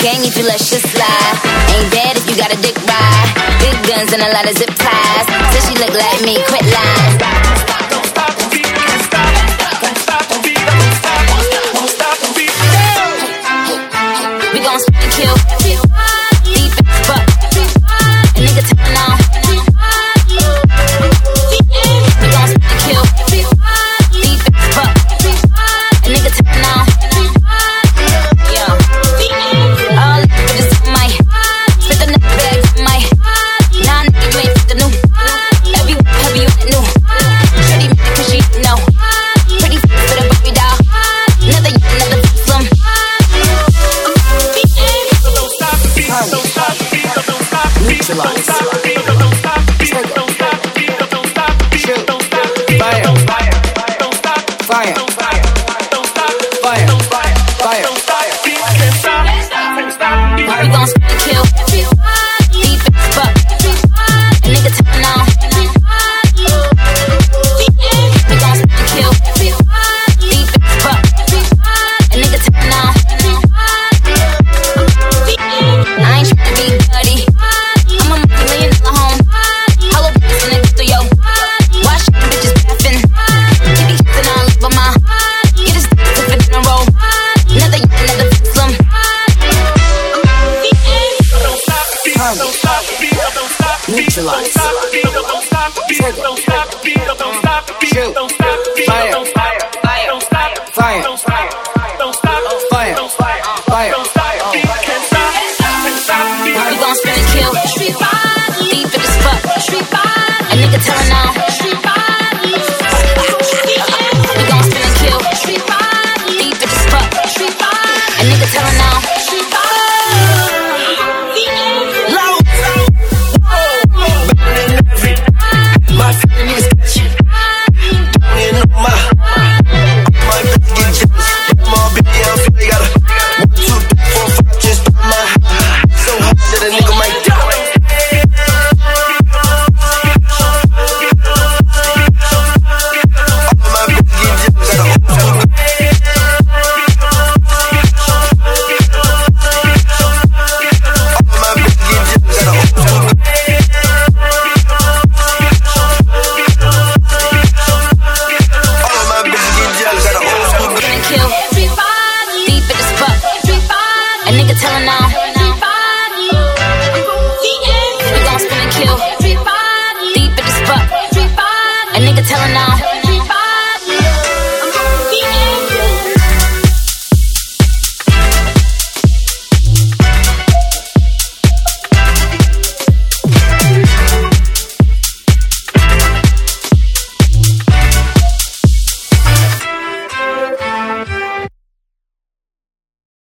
gang if you let shit slide. Ain't bad if you got a dick ride. Big guns and a lot of zip ties. Said she look like me, quit lying. Don't stop the beat, can't stop. Don't stop the beat, don't stop. Won't stop the beat. We gon' spin and kill. Deep as fuck. A nigga turn on. We gon' spin and kill. Deep as fuck. A nigga turn on. Yeah. All the bitches on my. Spit the nigga bag on my. Nah, nigga, you ain't fit the new. Heavy on the new. Pretty man, cause she know. Pretty for the Barbie doll. Another Muslim. Don't stop the beat, don't stop the beat, don't stop the beat, don't stop the beat, don't stop the beat, don't stop the beat, don't stop the beat, don't stop the beat, fire, don't stop the fire, don't stop don't stop fire, don't stop fire, don't stop the beat, can't stop, don't stop the beat. We gon' spin and kill. Deep as fuck. A nigga turn on. We gon' spin and kill. Deep as fuck. A nigga turn on. I ain't tryna be dirty. I'm a multi-million-dollar home. Hollow bitches in the ghetto, yo. Watch them bitches laughing. Get these shits and all over my. Get his dick to fit in a row. Another Muslim. Don't stop the beat, don't stop the beat, don't stop the beat, don't stop the beat, don't stop the beat, don't stop the beat, don't stop the beat, don't stop the beat, fire, don't stop, don't stop, fire, don't stop, don't stop, fire, don't stop, fire. don't stop the beat, can't stop, can't stop the beat. We gon' spin and kill. Deep as fuck. A nigga turn on. We gon' spin and kill. Deep as fuck. A nigga turn on. My feeling is catchy. Don't you know my bitch get jealous. My baby, I feel like got a 1, 2, 3, 4, 5 just by my so hot that a nigga might die. All my bitches get jealous. Got a old school. All my bitches get jealous. Got a old school. Deep as fuck. A nigga telling on. We gon' spin and kill. Deep as fuck. A nigga telling on.